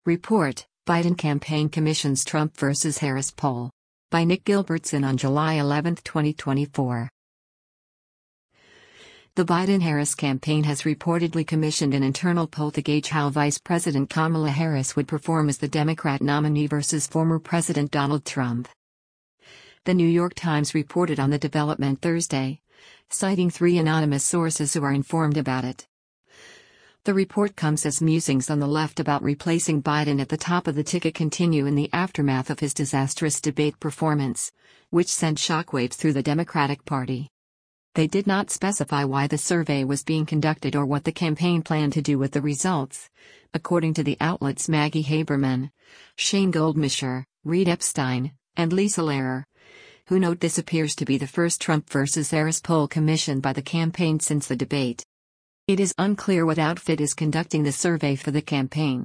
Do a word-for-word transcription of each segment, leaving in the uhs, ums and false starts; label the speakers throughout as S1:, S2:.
S1: Report, Biden Campaign Commissions Trump versus Harris Poll. By Nick Gilbertson on July eleventh, twenty twenty-four. The Biden-Harris campaign has reportedly commissioned an internal poll to gauge how Vice President Kamala Harris would perform as the Democrat nominee versus former President Donald Trump. The New York Times reported on the development Thursday, citing three anonymous sources who are informed about it. The report comes as musings on the left about replacing Biden at the top of the ticket continue in the aftermath of his disastrous debate performance, which sent shockwaves through the Democratic Party. They did not specify why the survey was being conducted or what the campaign planned to do with the results, according to the outlets Maggie Haberman, Shane Goldmischer, Reed Epstein, and Lisa Lehrer, who note this appears to be the first Trump versus Harris poll commissioned by the campaign since the debate. It is unclear what outfit is conducting the survey for the campaign.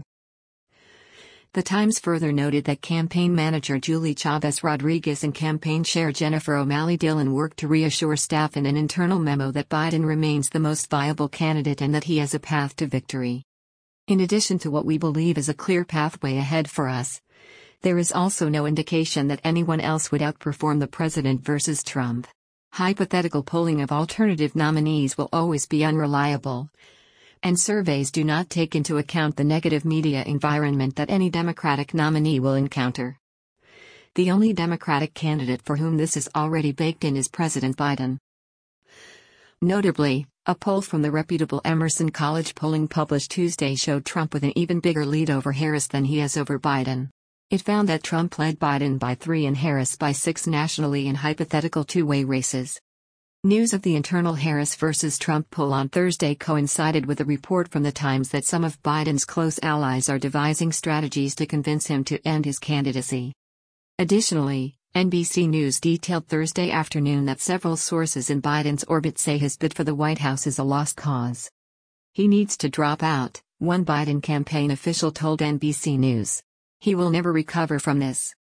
S1: The Times further noted that campaign manager Julie Chavez Rodriguez and campaign chair Jennifer O'Malley Dillon worked to reassure staff in an internal memo that Biden remains the most viable candidate and that he has a path to victory. In addition to what we believe is a clear pathway ahead for us, there is also no indication that anyone else would outperform the president versus Trump. Hypothetical polling of alternative nominees will always be unreliable, and surveys do not take into account the negative media environment that any Democratic nominee will encounter. The only Democratic candidate for whom this is already baked in is President Biden. Notably, a poll from the reputable Emerson College Polling published Tuesday showed Trump with an even bigger lead over Harris than he has over Biden. It found that Trump led Biden by three and Harris by six nationally in hypothetical two-way races. News of the internal Harris versus Trump poll on Thursday coincided with a report from the Times that some of Biden's close allies are devising strategies to convince him to end his candidacy. Additionally, N B C News detailed Thursday afternoon that several sources in Biden's orbit say his bid for the White House is a lost cause. He needs to drop out, one Biden campaign official told N B C News. He will never recover from this.